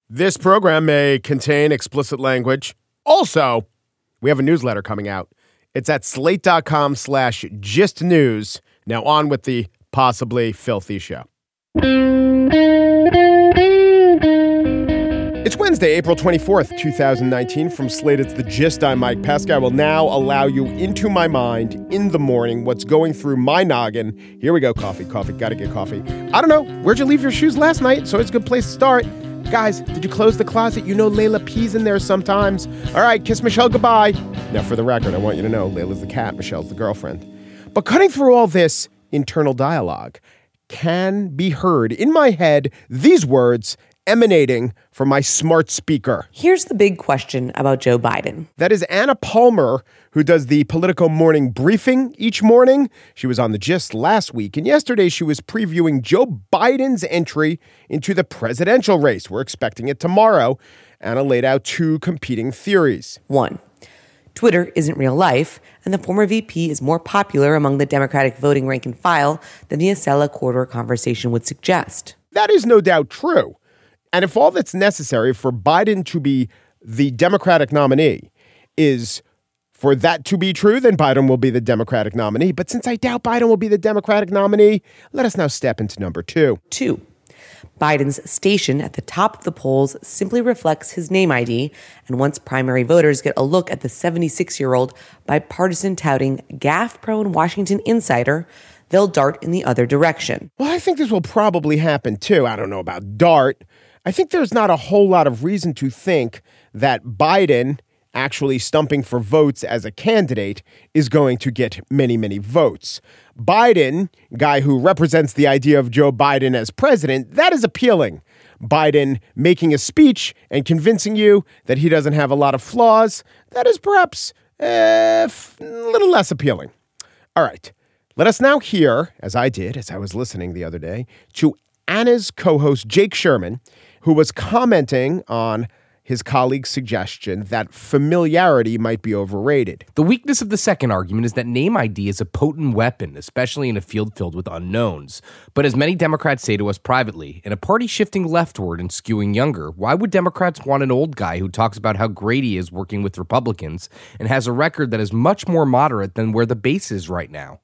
This program may contain explicit language. Also, we have a newsletter coming out. It's at slate.com/gistnews. Now on with the possibly filthy show. It's Wednesday, April 24th, 2019. From Slate, it's The Gist. I'm Mike Pesca. I will now allow you into my mind in the morning, what's going through my noggin. Here we go. Coffee. Gotta get coffee. I don't know. Where'd you leave your shoes last night? So it's a good place to start. Guys, did you close the closet? You know Layla pees in there sometimes. All right, kiss Michelle goodbye. Now, for the record, I want you to know Layla's the cat, Michelle's the girlfriend. But cutting through all this internal dialogue can be heard in my head, these words emanating from my smart speaker. Here's the big question about Joe Biden. That is Anna Palmer, who does the Politico morning briefing each morning. She was on The Gist last week, and yesterday she was previewing Joe Biden's entry into the presidential race. We're expecting it tomorrow. Anna laid out two competing theories. One, Twitter isn't real life, and the former VP is more popular among the Democratic voting rank and file than the Acela corridor conversation would suggest. That is no doubt true. And if all that's necessary for Biden to be the Democratic nominee is for that to be true, then Biden will be the Democratic nominee. But since I doubt Biden will be the Democratic nominee, let us now step into number two. Two, Biden's station at the top of the polls simply reflects his name ID. And once primary voters get a look at the 76-year-old bipartisan touting gaffe-prone Washington insider, they'll dart in the other direction. Well, I think this will probably happen too. I don't know about dart. I think there's not a whole lot of reason to think that Biden actually stumping for votes as a candidate is going to get many, many votes. Biden, guy who represents the idea of Joe Biden as president, that is appealing. Biden making a speech and convincing you that he doesn't have a lot of flaws, that is perhaps a little less appealing. All right. Let us now hear, as I did, as I was listening the other day, to Anna's co-host, Jake Sherman, who was commenting on his colleague's suggestion that familiarity might be overrated. The weakness of the second argument is that name ID is a potent weapon, especially in a field filled with unknowns. But as many Democrats say to us privately, in a party shifting leftward and skewing younger, why would Democrats want an old guy who talks about how great he is working with Republicans and has a record that is much more moderate than where the base is right now?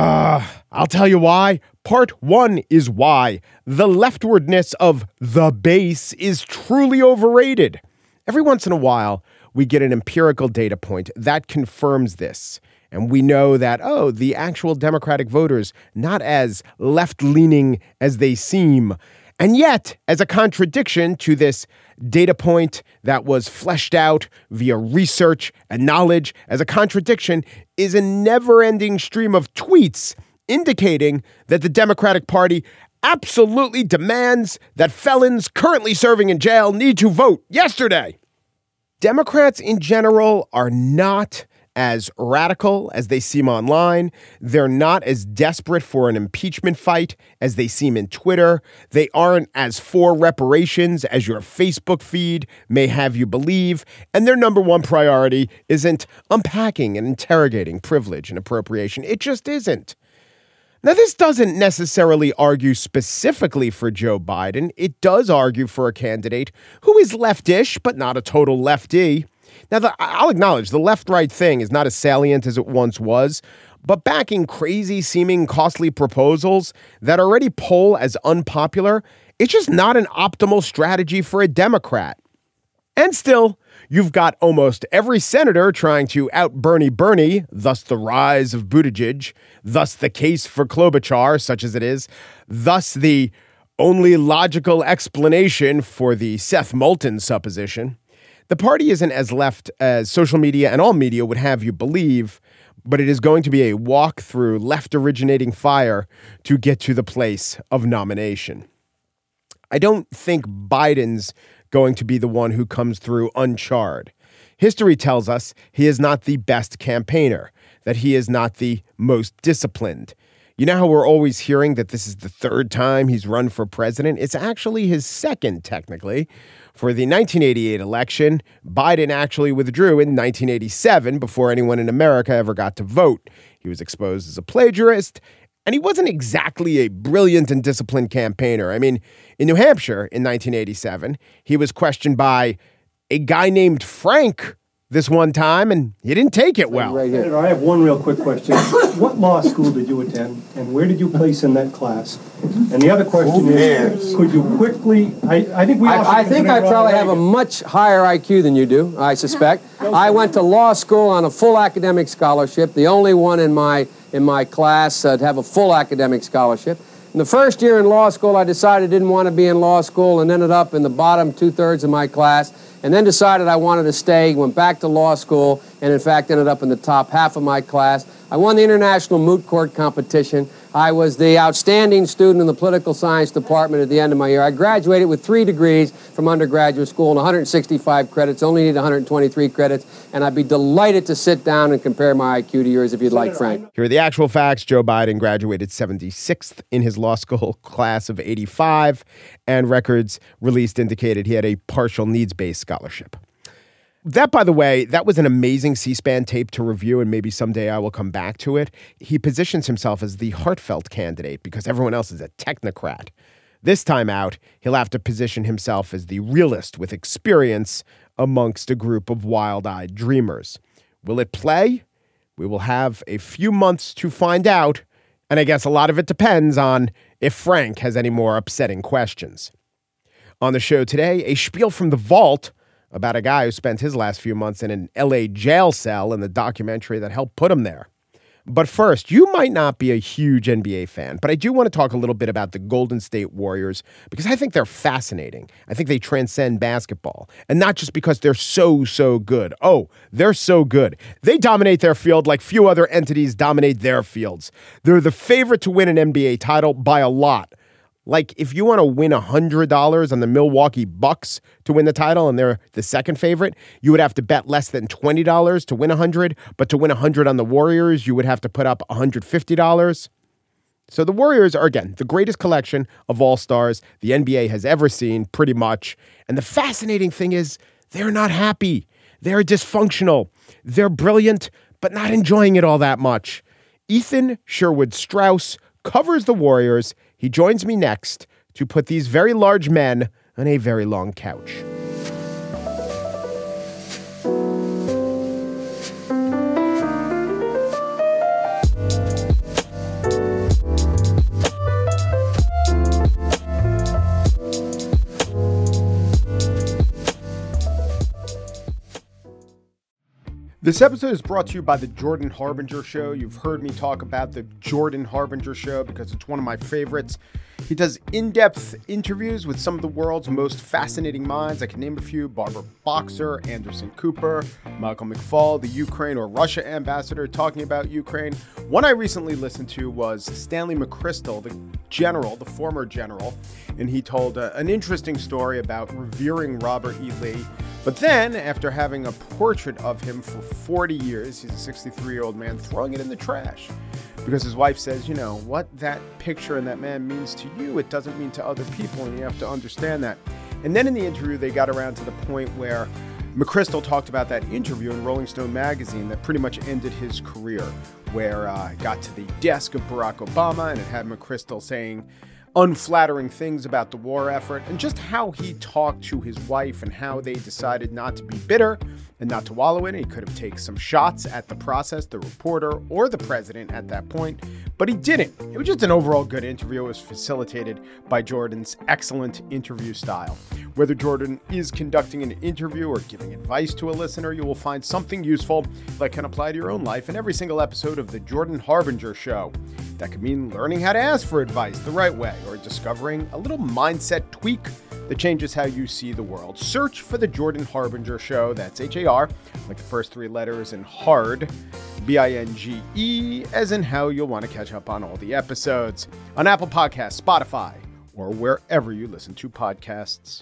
I'll tell you why. Part one is why the leftwardness of the base is truly overrated. Every once in a while, we get an empirical data point that confirms this. And we know that, the actual Democratic voters, not as left-leaning as they seem. And yet, as a contradiction to this data point that was fleshed out via research and knowledge, as a contradiction is a never-ending stream of tweets indicating that the Democratic Party absolutely demands that felons currently serving in jail need to vote yesterday. Democrats in general are not as radical as they seem online. They're not as desperate for an impeachment fight as they seem in Twitter. They aren't as for reparations as your Facebook feed may have you believe. And their number one priority isn't unpacking and interrogating privilege and appropriation. It just isn't. Now, this doesn't necessarily argue specifically for Joe Biden. It does argue for a candidate who is leftish, but not a total lefty. Now, I'll acknowledge the left-right thing is not as salient as it once was, but backing crazy-seeming costly proposals that already poll as unpopular, it's just not an optimal strategy for a Democrat. And still, you've got almost every senator trying to out-Bernie Bernie, thus the rise of Buttigieg, thus the case for Klobuchar, such as it is, thus the only logical explanation for the Seth Moulton supposition. The party isn't as left as social media and all media would have you believe, but it is going to be a walk through left-originating fire to get to the place of nomination. I don't think Biden's going to be the one who comes through uncharred. History tells us he is not the best campaigner, that he is not the most disciplined. You know how we're always hearing that this is the third time he's run for president? It's actually his second, technically. For the 1988 election, Biden actually withdrew in 1987 before anyone in America ever got to vote. He was exposed as a plagiarist, And he wasn't exactly a brilliant and disciplined campaigner. I mean, in New Hampshire in 1987, he was questioned by a guy named Frank this one time, and he didn't take it well. Right here. Senator, I have one real quick question. What law school did you attend, and where did you place in that class? And the other question is, could you quickly, I think I probably have a much higher IQ than you do, I suspect. I went to law school on a full academic scholarship, the only one in my class to have a full academic scholarship. In the first year in law school, I decided I didn't want to be in law school and ended up in the bottom two-thirds of my class, and then decided I wanted to stay, went back to law school, and in fact ended up in the top half of my class. I won the International Moot Court competition. I was the outstanding student in the political science department at the end of my year. I graduated with 3 degrees from undergraduate school and 165 credits, only need 123 credits, and I'd be delighted to sit down and compare my IQ to yours if you'd like, Frank. Here are the actual facts. Joe Biden graduated 76th in his law school class of 85, and records released indicated he had a partial needs-based scholarship. That, by the way, that was an amazing C-SPAN tape to review, and maybe someday I will come back to it. He positions himself as the heartfelt candidate because everyone else is a technocrat. This time out, he'll have to position himself as the realist with experience amongst a group of wild-eyed dreamers. Will it play? We will have a few months to find out, and I guess a lot of it depends on if Frank has any more upsetting questions. On the show today, a spiel from the vault about a guy who spent his last few months in an LA jail cell in the documentary that helped put him there. But first, you might not be a huge NBA fan, but I do want to talk a little bit about the Golden State Warriors because I think they're fascinating. I think they transcend basketball, and not just because they're so good. Oh, they're so good. They dominate their field like few other entities dominate their fields. They're the favorite to win an NBA title by a lot. Like, if you want to win $100 on the Milwaukee Bucks to win the title and they're the second favorite, you would have to bet less than $20 to win 100. But to win 100 on the Warriors, you would have to put up $150. So the Warriors are, again, the greatest collection of all-stars the NBA has ever seen, pretty much. And the fascinating thing is they're not happy. They're dysfunctional. They're brilliant, but not enjoying it all that much. Ethan Sherwood Strauss covers the Warriors. He joins me next to put these very large men on a very long couch. This episode is brought to you by the Jordan Harbinger Show. You've heard me talk about the Jordan Harbinger Show because it's one of my favorites. He does in-depth interviews with some of the world's most fascinating minds. I can name a few: Barbara Boxer, Anderson Cooper, Michael McFaul, the Ukraine or Russia ambassador talking about Ukraine. One I recently listened to was Stanley McChrystal, the former general, and he told an interesting story about revering Robert E. Lee. But then, after having a portrait of him for 40 years, he's a 63-year-old man, throwing it in the trash. Because his wife says, you know, what that picture and that man means to you, it doesn't mean to other people, and you have to understand that. And then in the interview, they got around to the point where McChrystal talked about that interview in Rolling Stone magazine that pretty much ended his career, where it got to the desk of Barack Obama, and it had McChrystal saying unflattering things about the war effort, and just how he talked to his wife and how they decided not to be bitter and not to wallow in it. He could have taken some shots at the process, the reporter, or the president at that point, but he didn't. It was just an overall good interview. It was facilitated by Jordan's excellent interview style. Whether Jordan is conducting an interview or giving advice to a listener, you will find something useful that can apply to your own life in every single episode of The Jordan Harbinger Show. That could mean learning how to ask for advice the right way, or discovering a little mindset tweak that changes how you see the world. Search for The Jordan Harbinger Show. That's H-A-R, like the first 3 letters, and hard, B-I-N-G-E, as in how you'll want to catch up on all the episodes on Apple Podcasts, Spotify, or wherever you listen to podcasts.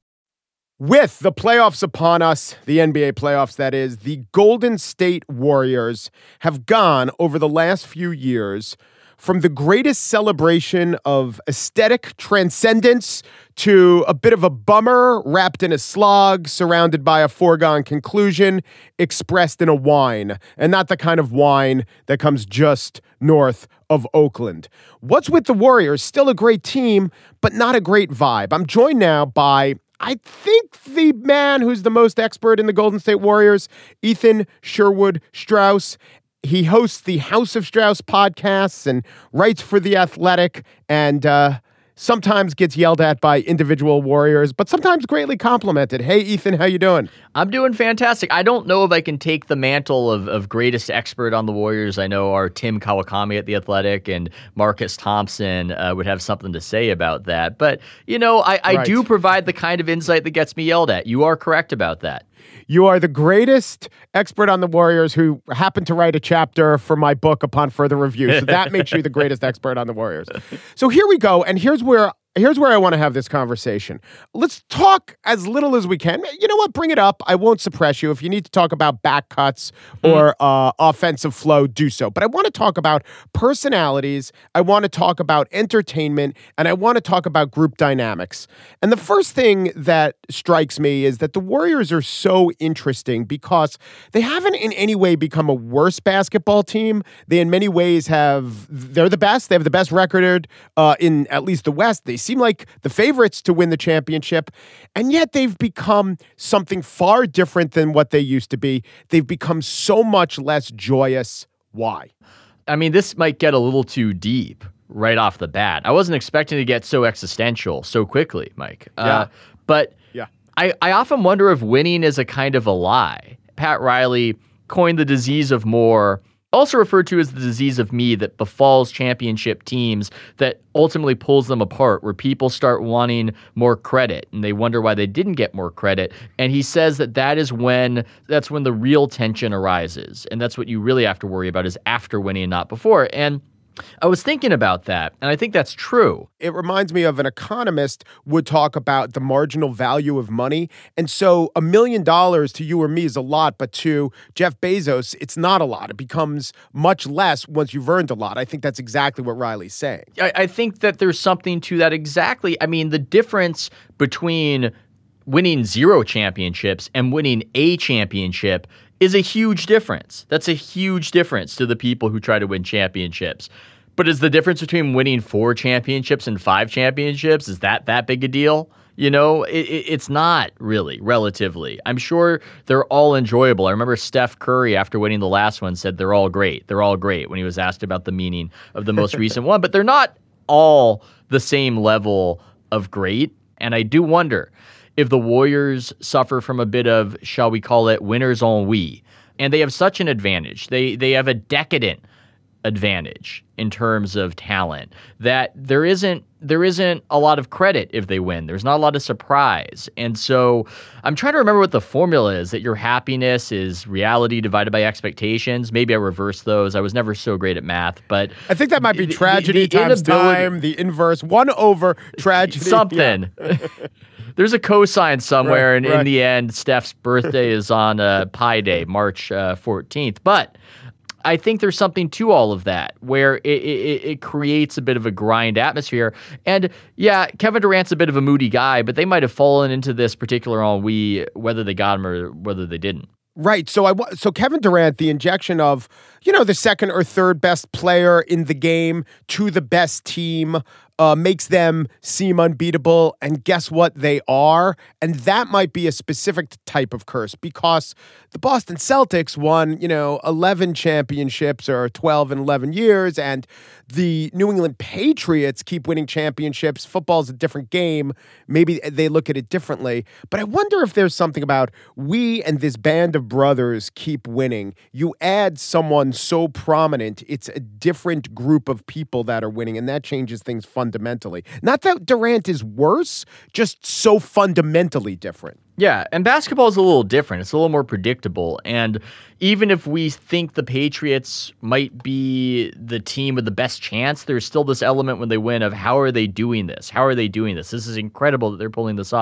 With the playoffs upon us, the NBA playoffs, that is, the Golden State Warriors have gone over the last few years from the greatest celebration of aesthetic transcendence to a bit of a bummer wrapped in a slog, surrounded by a foregone conclusion, expressed in a whine, and not the kind of wine that comes just north of Oakland. What's with the Warriors? Still a great team, but not a great vibe. I'm joined now by, I think, the man who's the most expert in the Golden State Warriors, Ethan Sherwood Strauss. He hosts the House of Strauss podcasts and writes for The Athletic, and sometimes gets yelled at by individual Warriors, but sometimes greatly complimented. Hey, Ethan, how you doing? I'm doing fantastic. I don't know if I can take the mantle of greatest expert on the Warriors. I know our Tim Kawakami at The Athletic and Marcus Thompson would have something to say about that. But, you know, I do provide the kind of insight that gets me yelled at. You are correct about that. You are the greatest expert on the Warriors who happened to write a chapter for my book upon further review. So that makes you the greatest expert on the Warriors. So here we go. And here's where I want to have this conversation. Let's talk as little as we can. You know what? Bring it up. I won't suppress you. If you need to talk about back cuts or offensive flow, do so. But I want to talk about personalities. I want to talk about entertainment. And I want to talk about group dynamics. And the first thing that strikes me is that the Warriors are so interesting because they haven't in any way become a worse basketball team. They in many ways they're the best. They have the best record in at least the West. They seem like the favorites to win the championship, and yet they've become something far different than what they used to be. They've become so much less joyous. Why? I mean, this might get a little too deep right off the bat. I wasn't expecting to get so existential so quickly, Mike. But I often wonder if winning is a kind of a lie. Pat Riley coined the disease of more, also referred to as the disease of me, that befalls championship teams, that ultimately pulls them apart, where people start wanting more credit and they wonder why they didn't get more credit. And he says that's when the real tension arises. And that's what you really have to worry about, is after winning, not before. And I was thinking about that, and I think that's true. It reminds me of an economist would talk about the marginal value of money. And so $1 million to you or me is a lot, but to Jeff Bezos, it's not a lot. It becomes much less once you've earned a lot. I think that's exactly what Riley's saying. I think that there's something to that exactly. I mean, the difference between winning 0 championships and winning a championship is a huge difference. That's a huge difference to the people who try to win championships. But is the difference between winning 4 championships and 5 championships, is that big a deal? You know, it's not really, relatively. I'm sure they're all enjoyable. I remember Steph Curry, after winning the last one, said they're all great. They're all great when he was asked about the meaning of the most recent one. But they're not all the same level of great. And I do wonder if the Warriors suffer from a bit of, shall we call it, winners ennui. And they have such an advantage. They have a decadent advantage in terms of talent that there isn't a lot of credit if they win. There's not a lot of surprise. And so I'm trying to remember what the formula is, that your happiness is reality divided by expectations. Maybe I reverse those. I was never so great at math, but I think that might be tragedy times time, the inverse, 1 over tragedy. Something. Yeah. There's a cosine somewhere, and in the end, Steph's birthday is on Pi Day, March 14th. But I think there's something to all of that, where it creates a bit of a grind atmosphere. And yeah, Kevin Durant's a bit of a moody guy, but they might have fallen into this particular ennui, whether they got him or whether they didn't. Right. So Kevin Durant, the injection of, the second or third best player in the game to the best team, makes them seem unbeatable. And guess what? They are. And that might be a specific type of curse, because the Boston Celtics won, 11 championships, or 12 in 11 years. And the New England Patriots keep winning championships. Football's a different game. Maybe they look at it differently. But I wonder if there's something about, we and this band of brothers keep winning. You add someone so prominent, it's a different group of people that are winning, and that changes things fundamentally. Not that Durant is worse, just so fundamentally different. Yeah, and basketball is a little different. It's a little more predictable. And even if we think the Patriots might be the team with the best chance, there's still this element when they win of, how are they doing this? How are they doing this? This is incredible that they're pulling this off.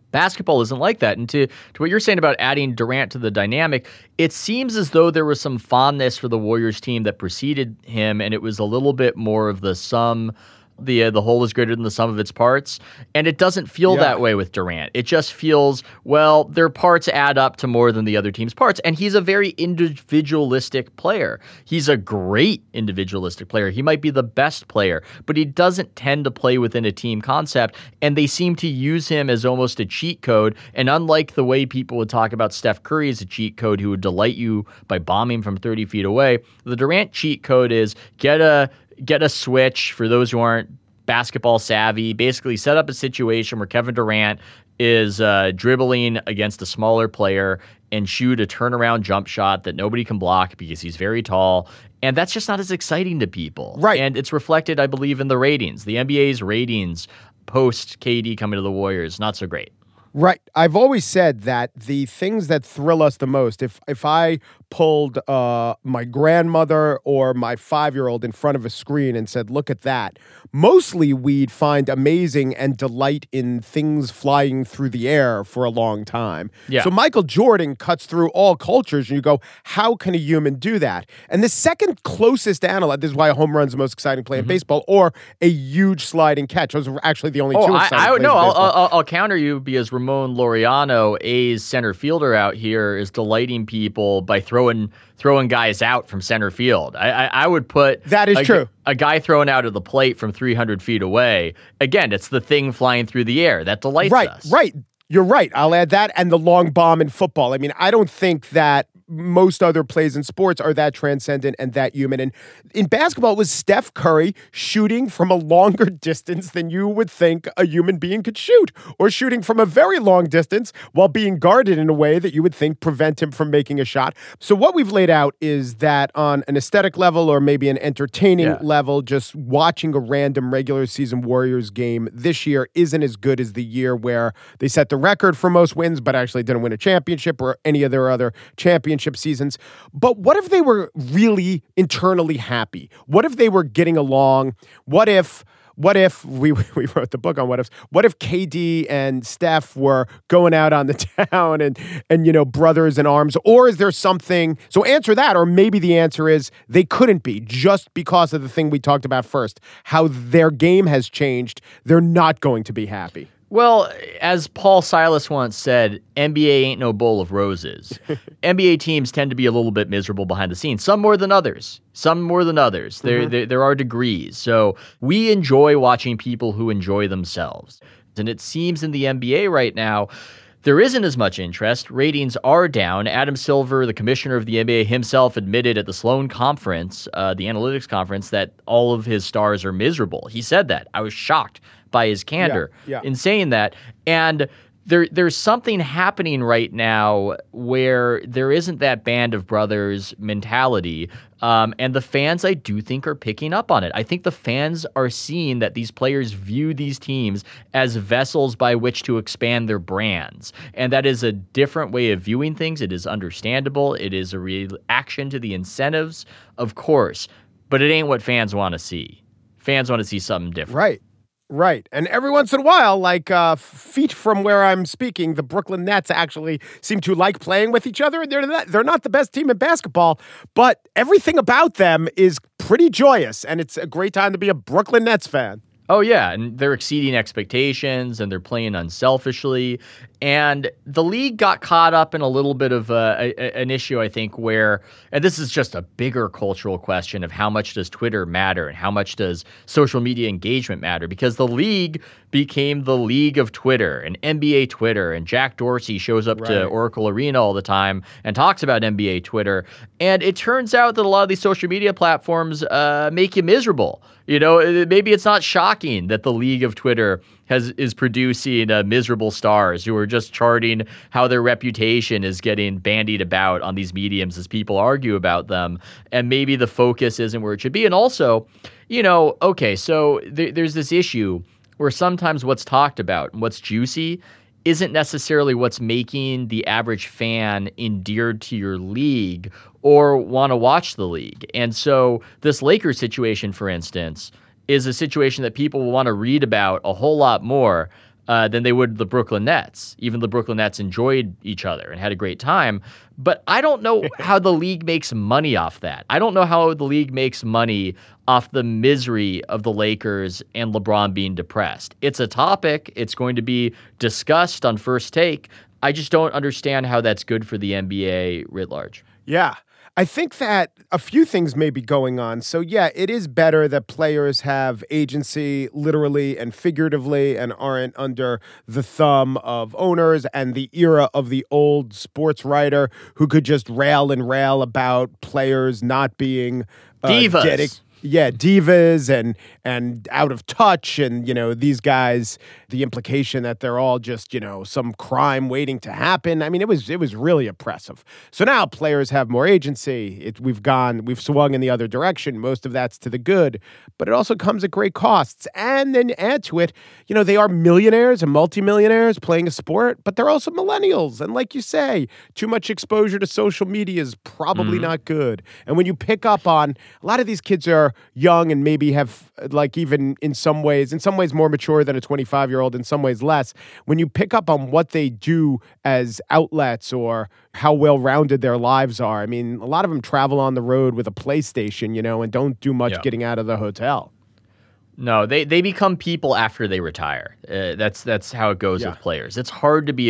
Basketball isn't like that. And to what you're saying about adding Durant to the dynamic, it seems as though there was some fondness for the Warriors team that preceded him, and it was a little bit more of the sum. The whole is greater than the sum of its parts. And it doesn't feel that way with Durant. It just feels, well, their parts add up to more than the other team's parts. And he's a very individualistic player. He's a great individualistic player. He might be the best player, but he doesn't tend to play within a team concept. And they seem to use him as almost a cheat code. And unlike the way people would talk about Steph Curry as a cheat code who would delight you by bombing from 30 feet away, the Durant cheat code is get a switch. For those who aren't basketball savvy, basically set up a situation where Kevin Durant is dribbling against a smaller player and shoot a turnaround jump shot that nobody can block because he's very tall. And that's just not as exciting to people. Right. And it's reflected, I believe, in the ratings. The NBA's ratings post KD coming to the Warriors, not so great. Right. I've always said that the things that thrill us the most, if I pulled my grandmother or my 5-year-old in front of a screen and said, look at that, mostly we'd find amazing and delight in things flying through the air for a long time. Yeah. So Michael Jordan cuts through all cultures, and you go, how can a human do that? And the second closest analog, this is why a home run's the most exciting play in baseball, or a huge sliding catch. Those are actually the only two exciting plays in baseball. I'll counter you because Ramon Laureano, A's center fielder out here, is delighting people by throwing guys out from center field. I would put that is true. A guy thrown out of the plate from 300 feet away. Again, it's the thing flying through the air that delights us. Right. You're right. I'll add that and the long bomb in football. I mean, I don't think that most other plays in sports are that transcendent and that human. And in basketball, it was Steph Curry shooting from a longer distance than you would think a human being could shoot, or shooting from a very long distance while being guarded in a way that you would think prevent him from making a shot. So what we've laid out is that on an aesthetic level, or maybe an entertaining level, just watching a random regular season Warriors game this year isn't as good as the year where they set the record for most wins, but actually didn't win a championship, or any of their other championship seasons. But what if they were really internally happy? What if they were getting along? What if we wrote the book on what ifs? What if KD and Steph were going out on the town and brothers in arms? Or is there something? So answer that, or maybe the answer is they couldn't be, just because of the thing we talked about first, how their game has changed. They're not going to be happy. Well, as Paul Silas once said, NBA ain't no bowl of roses. NBA teams tend to be a little bit miserable behind the scenes, some more than others. There are degrees. So we enjoy watching people who enjoy themselves. And it seems in the NBA right now, there isn't as much interest. Ratings are down. Adam Silver, the commissioner of the NBA himself, admitted at the Sloan conference, the analytics conference, that all of his stars are miserable. He said that. I was shocked by his candor in saying that. And there's something happening right now where there isn't that band of brothers mentality. And the fans, I do think, are picking up on it. I think the fans are seeing that these players view these teams as vessels by which to expand their brands. And that is a different way of viewing things. It is understandable. It is a reaction to the incentives, of course. But it ain't what fans want to see. Fans want to see something different. Right. And every once in a while, like feet from where I'm speaking, the Brooklyn Nets actually seem to like playing with each other. They're not the best team in basketball, but everything about them is pretty joyous, and it's a great time to be a Brooklyn Nets fan. Oh, yeah, and they're exceeding expectations, and they're playing unselfishly. And the league got caught up in a little bit of an issue, I think, where, and this is just a bigger cultural question of how much does Twitter matter and how much does social media engagement matter, because the league became the league of Twitter and NBA Twitter, and Jack Dorsey shows up to Oracle Arena all the time and talks about NBA Twitter. And it turns out that a lot of these social media platforms make you miserable. Maybe it's not shocking that the league of Twitter is producing miserable stars who are just charting how their reputation is getting bandied about on these mediums as people argue about them. And maybe the focus isn't where it should be. And also, so there's this issue where sometimes what's talked about and what's juicy isn't necessarily what's making the average fan endeared to your league or want to watch the league. And so this Lakers situation, for instance, is a situation that people will want to read about a whole lot more than they would the Brooklyn Nets. Even the Brooklyn Nets enjoyed each other and had a great time. But I don't know how the league makes money off that. I don't know how the league makes money off the misery of the Lakers and LeBron being depressed. It's a topic. It's going to be discussed on First Take. I just don't understand how that's good for the NBA writ large. Yeah. I think that a few things may be going on. So, yeah, it is better that players have agency literally and figuratively and aren't under the thumb of owners and the era of the old sports writer who could just rail about players not being divas. Divas and out of touch, and these guys, the implication that they're all just some crime waiting to happen. I mean, it was really oppressive. So now players have more agency. We've swung in the other direction. Most of that's to the good, but it also comes at great costs. And then add to it, they are millionaires and multimillionaires playing a sport, but they're also millennials. And like you say, too much exposure to social media is probably not good. And when you pick up on a lot of these kids are young and maybe have even in some ways more mature than a 25-year-old, in some ways less. When you pick up on what they do as outlets or how well-rounded their lives are, I mean, a lot of them travel on the road with a PlayStation, and don't do much getting out of the hotel. No, they become people after they retire. That's how it goes with players. It's hard to be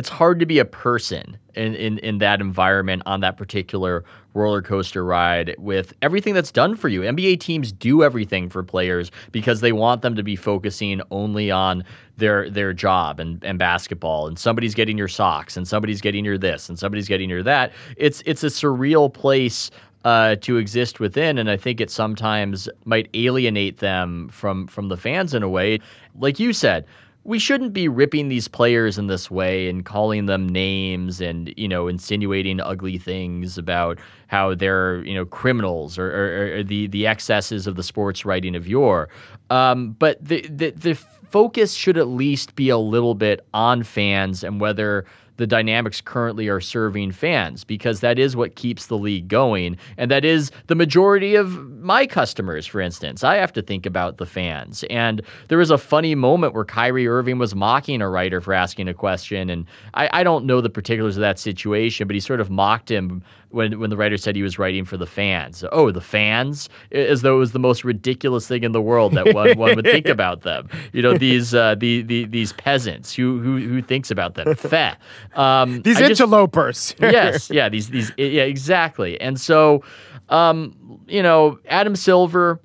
a person in that environment on that particular roller coaster ride with everything that's done for you. NBA teams do everything for players because they want them to be focusing only on their job and basketball. And somebody's getting your socks, and somebody's getting your this, and somebody's getting your that. It's a surreal place to exist within, and I think it sometimes might alienate them from the fans in a way. Like you said, we shouldn't be ripping these players in this way and calling them names and insinuating ugly things about how they're criminals or the excesses of the sports writing of yore. But the focus should at least be a little bit on fans and whether the dynamics currently are serving fans, because that is what keeps the league going. And that is the majority of my customers, for instance. I have to think about the fans. And there was a funny moment where Kyrie Irving was mocking a writer for asking a question. And I don't know the particulars of that situation, but he sort of mocked him when the writer said he was writing for the fans. Oh, the fans? As though it was the most ridiculous thing in the world that one would think about them. These peasants. Who thinks about them? Feh. These interlopers. Yes, yeah, exactly. And so, Adam Silver,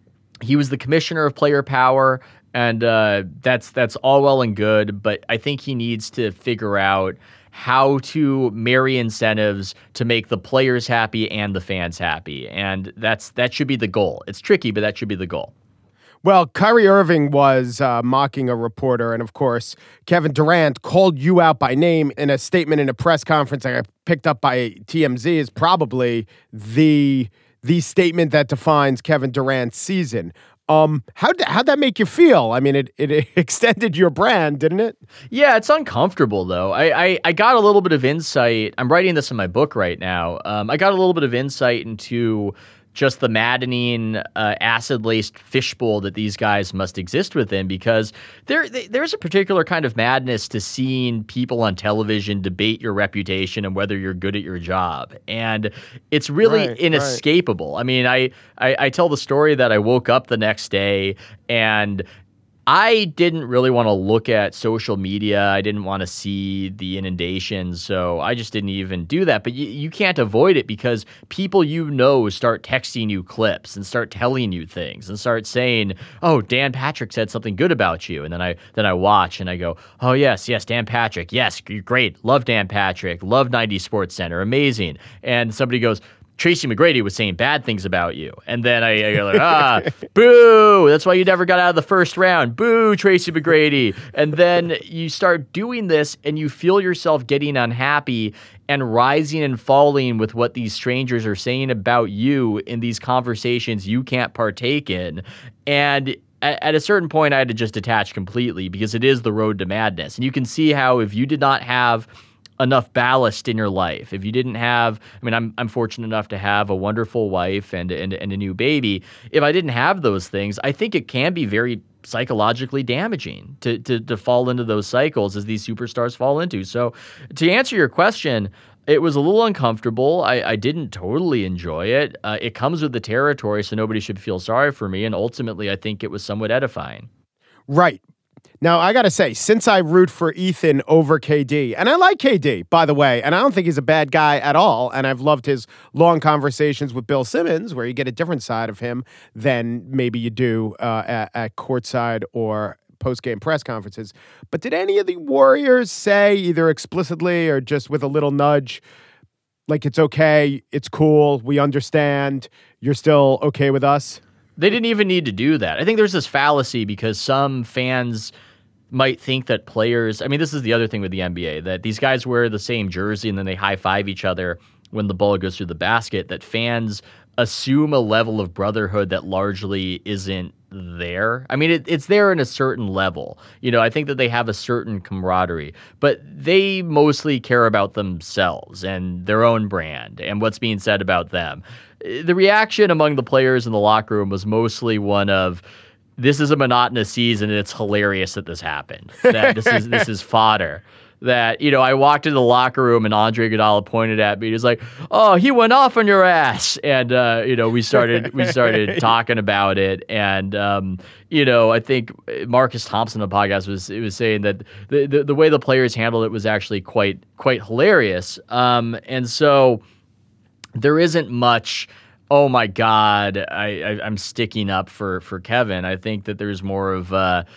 he was the commissioner of player power, and that's all well and good, but I think he needs to figure out how to marry incentives to make the players happy and the fans happy, and that should be the goal. It's tricky, but that should be the goal. Well, Kyrie Irving was mocking a reporter, and of course, Kevin Durant called you out by name in a statement in a press conference I picked up by TMZ is probably the statement that defines Kevin Durant's season. How'd that make you feel? I mean, it extended your brand, didn't it? Yeah, it's uncomfortable, though. I got a little bit of insight. I'm writing this in my book right now. I got a little bit of insight into just the maddening acid-laced fishbowl that these guys must exist within, because there's a particular kind of madness to seeing people on television debate your reputation and whether you're good at your job. And it's really inescapable. Right. I mean, I tell the story that I woke up the next day and I didn't really want to look at social media. I didn't want to see the inundations, so I just didn't even do that. But you can't avoid it because people start texting you clips and start telling you things and start saying, "Oh, Dan Patrick said something good about you," and then I watch and I go, "Oh yes, Dan Patrick, yes, great, love Dan Patrick, love 90 Sports Center, amazing," and somebody goes, "Tracy McGrady was saying bad things about you." And then I go like, boo, that's why you never got out of the first round. Boo, Tracy McGrady. And then you start doing this and you feel yourself getting unhappy and rising and falling with what these strangers are saying about you in these conversations you can't partake in. And at a certain point, I had to just detach completely because it is the road to madness. And you can see how if you did not have enough ballast in your life, if you didn't have, I mean, I'm fortunate enough to have a wonderful wife and a new baby. If I didn't have those things, I think it can be very psychologically damaging to fall into those cycles as these superstars fall into. So to answer your question, it was a little uncomfortable. I didn't totally enjoy it. It comes with the territory, so nobody should feel sorry for me. And ultimately, I think it was somewhat edifying. Right. Now, I got to say, since I root for Ethan over KD, and I like KD, by the way, and I don't think he's a bad guy at all, and I've loved his long conversations with Bill Simmons, where you get a different side of him than maybe you do at courtside or post-game press conferences. But did any of the Warriors say, either explicitly or just with a little nudge, like, it's okay, it's cool, we understand, you're still okay with us? They didn't even need to do that. I think there's this fallacy because some fans might think that players, I mean, this is the other thing with the NBA, that these guys wear the same jersey and then they high-five each other when the ball goes through the basket, that fans assume a level of brotherhood that largely isn't there. I mean, it's there in a certain level. I think that they have a certain camaraderie, but they mostly care about themselves and their own brand and what's being said about them. The reaction among the players in the locker room was mostly one of, this is a monotonous season and it's hilarious that this happened. That this is fodder. That, I walked into the locker room and Andre Iguodala pointed at me. He was like, "Oh, he went off on your ass." And, we started talking about it. And, I think Marcus Thompson on the podcast was saying that the way the players handled it was actually quite hilarious. And so there isn't much, oh my God, I'm sticking up for Kevin. I think that there's more of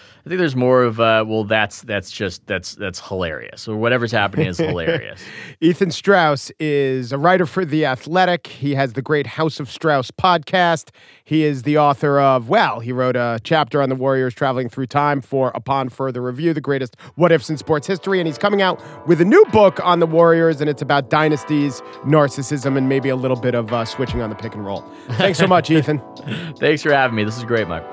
well, that's hilarious. Or whatever's happening is hilarious. Ethan Strauss is a writer for The Athletic. He has the great House of Strauss podcast. He is the author of, he wrote a chapter on the Warriors traveling through time for Upon Further Review, the greatest what ifs in sports history. And he's coming out with a new book on the Warriors, and it's about dynasties, narcissism, and maybe a little bit of switching on the pick and roll. Thanks so much, Ethan. Thanks for having me. This is great, Mike.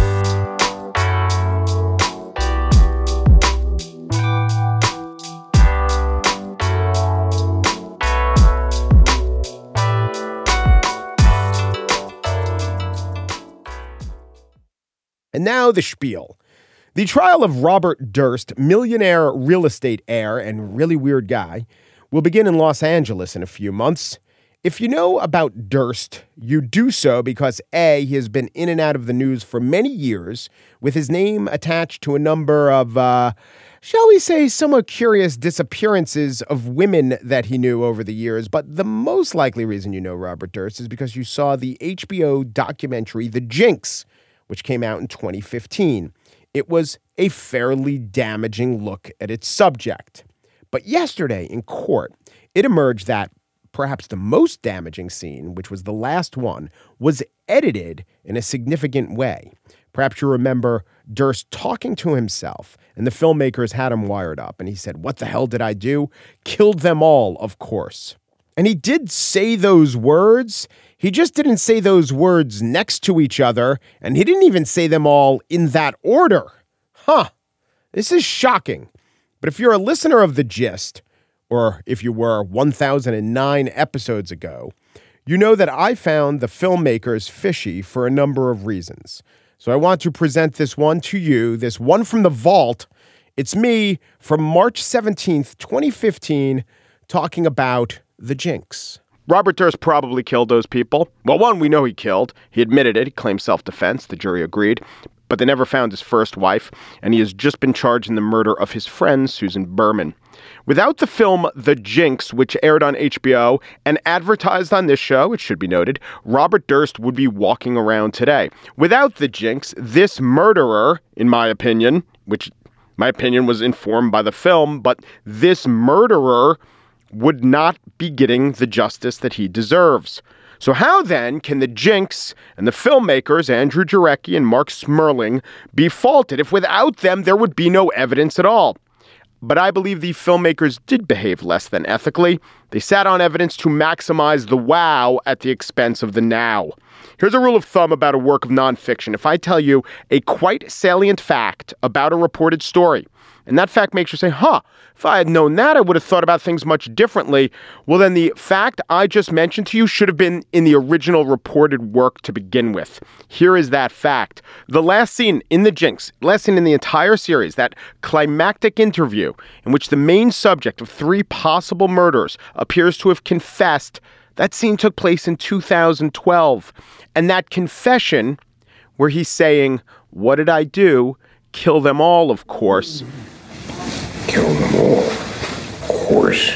And now the spiel. The trial of Robert Durst, millionaire real estate heir and really weird guy, will begin in Los Angeles in a few months. If you know about Durst, you do so because A, he has been in and out of the news for many years, with his name attached to a number of, shall we say, somewhat curious disappearances of women that he knew over the years. But the most likely reason you know Robert Durst is because you saw the HBO documentary The Jinx, which came out in 2015. It was a fairly damaging look at its subject. But yesterday in court, it emerged that perhaps the most damaging scene, which was the last one, was edited in a significant way. Perhaps you remember Durst talking to himself, and the filmmakers had him wired up, and he said, "What the hell did I do? Killed them all, of course." And he did say those words. He just didn't say those words next to each other, and he didn't even say them all in that order. This is shocking. But if you're a listener of The Gist, or if you were 1009 episodes ago, you know that I found the filmmakers fishy for a number of reasons. So I want to present this one to you, this one from the vault. It's me from March 17th, 2015, talking about The Jinx. Robert Durst probably killed those people. Well, one we know he killed. He admitted it. He claimed self-defense. The jury agreed. But they never found his first wife, and he has just been charged in the murder of his friend, Susan Berman. Without the film The Jinx, which aired on HBO and advertised on this show, it should be noted, Robert Durst would be walking around today. Without The Jinx, this murderer, in my opinion, which my opinion was informed by the film, but this murderer would not be getting the justice that he deserves. So how then can The Jinx and the filmmakers, Andrew Jarecki and Mark Smerling, be faulted if without them there would be no evidence at all? But I believe the filmmakers did behave less than ethically. They sat on evidence to maximize the wow at the expense of the now. Here's a rule of thumb about a work of nonfiction. If I tell you a quite salient fact about a reported story, And that fact makes you say, if I had known that, I would have thought about things much differently. Well, then the fact I just mentioned to you should have been in the original reported work to begin with. Here is that fact. The last scene in The Jinx, last scene in the entire series, that climactic interview in which the main subject of 3 possible murders appears to have confessed, that scene took place in 2012. And that confession, where he's saying, what did I do? Kill them all, of course. Kill them all, of course.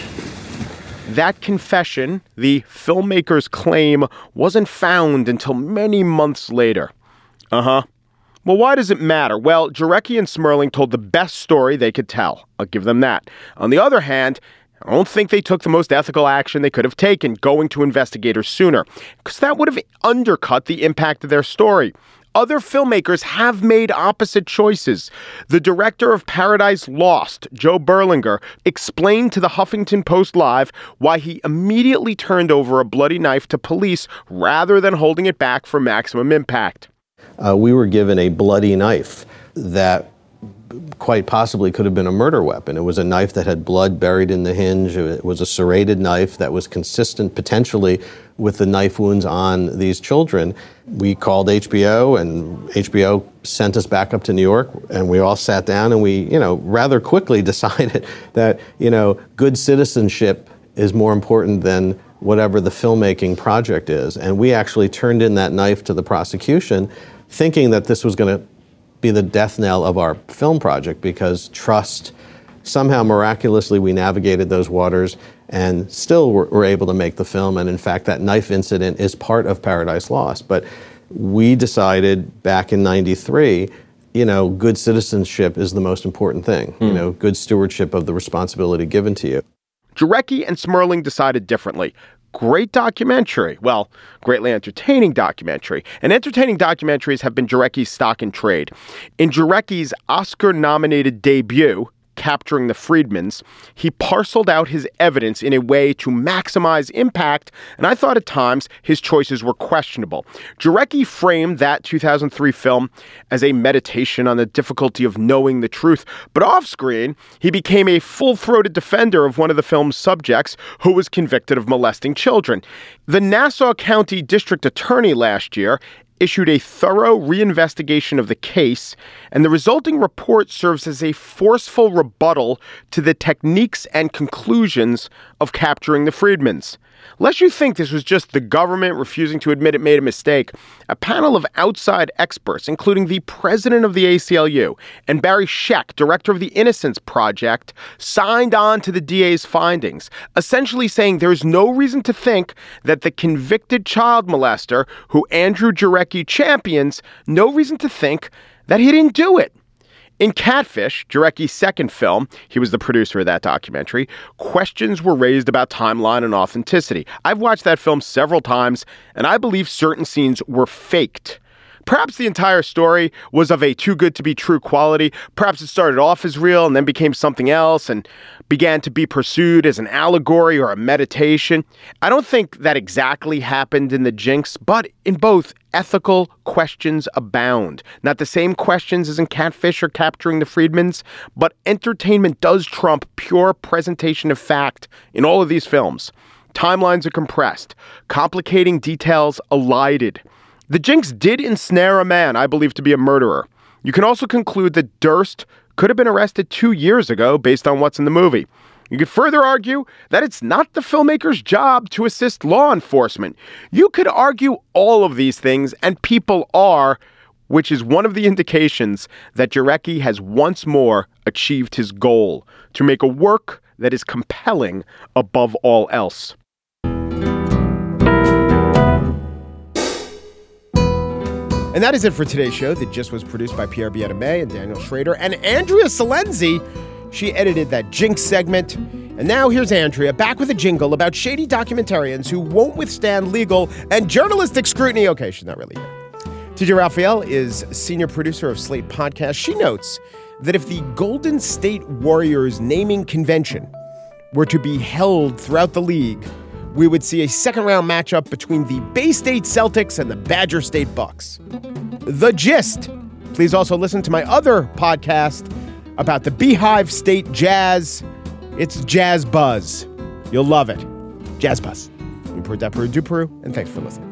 That confession, the filmmakers claim, wasn't found until many months later. Well, why does it matter? Well, Jarecki and Smerling told the best story they could tell. I'll give them that. On the other hand, I don't think they took the most ethical action they could have taken, going to investigators sooner, because that would have undercut the impact of their story. Other filmmakers have made opposite choices. The director of Paradise Lost, Joe Berlinger, explained to the Huffington Post Live why he immediately turned over a bloody knife to police rather than holding it back for maximum impact. We were given a bloody knife that quite possibly could have been a murder weapon. It was a knife that had blood buried in the hinge. It was a serrated knife that was consistent potentially with the knife wounds on these children. We called HBO, and HBO sent us back up to New York, and we all sat down and we, rather quickly decided that, good citizenship is more important than whatever the filmmaking project is. And we actually turned in that knife to the prosecution thinking that this was going to be the death knell of our film project, because trust, somehow miraculously we navigated those waters and still were able to make the film. And in fact, that knife incident is part of Paradise Lost. But we decided back in '93, good citizenship is the most important thing. Good stewardship of the responsibility given to you. Jarecki and Smerling decided differently. Great documentary. Well, greatly entertaining documentary. And entertaining documentaries have been Jarecki's stock in trade. In Jarecki's Oscar-nominated debut, Capturing the Friedmans, he parceled out his evidence in a way to maximize impact, and I thought at times his choices were questionable. Jarecki framed that 2003 film as a meditation on the difficulty of knowing the truth, but off-screen, he became a full-throated defender of one of the film's subjects who was convicted of molesting children. The Nassau County District Attorney last year issued a thorough reinvestigation of the case, and the resulting report serves as a forceful rebuttal to the techniques and conclusions of Capturing the Friedmans. Lest you think this was just the government refusing to admit it made a mistake, a panel of outside experts, including the president of the ACLU and Barry Scheck, director of the Innocence Project, signed on to the DA's findings, essentially saying there's no reason to think that the convicted child molester, who Andrew Jarecki champions, no reason to think that he didn't do it. In Catfish, Jarecki's second film, he was the producer of that documentary, questions were raised about timeline and authenticity. I've watched that film several times, and I believe certain scenes were faked. Perhaps the entire story was of a too good to be true quality. Perhaps it started off as real and then became something else and began to be pursued as an allegory or a meditation. I don't think that exactly happened in The Jinx, but in both, ethical questions abound. Not the same questions as in Catfish or Capturing the Friedmans, but entertainment does trump pure presentation of fact in all of these films. Timelines are compressed, complicating details elided. The Jinx did ensnare a man I believe to be a murderer. You can also conclude that Durst could have been arrested 2 years ago based on what's in the movie. You could further argue that it's not the filmmaker's job to assist law enforcement. You could argue all of these things, and people are, which is one of the indications that Jarecki has once more achieved his goal, to make a work that is compelling above all else. And that is it for today's show that just was produced by Pierre Bietamé and Daniel Schrader and Andrea Salenzi. She edited that Jinx segment. And now here's Andrea back with a jingle about shady documentarians who won't withstand legal and journalistic scrutiny. Okay, she's not really here. TJ Raphael is senior producer of Slate Podcast. She notes that if the Golden State Warriors naming convention were to be held throughout the league, we would see a second-round matchup between the Bay State Celtics and the Badger State Bucks. The Gist. Please also listen to my other podcast about the Beehive State Jazz. It's Jazz Buzz. You'll love it. Jazz Buzz. We Peru, and thanks for listening.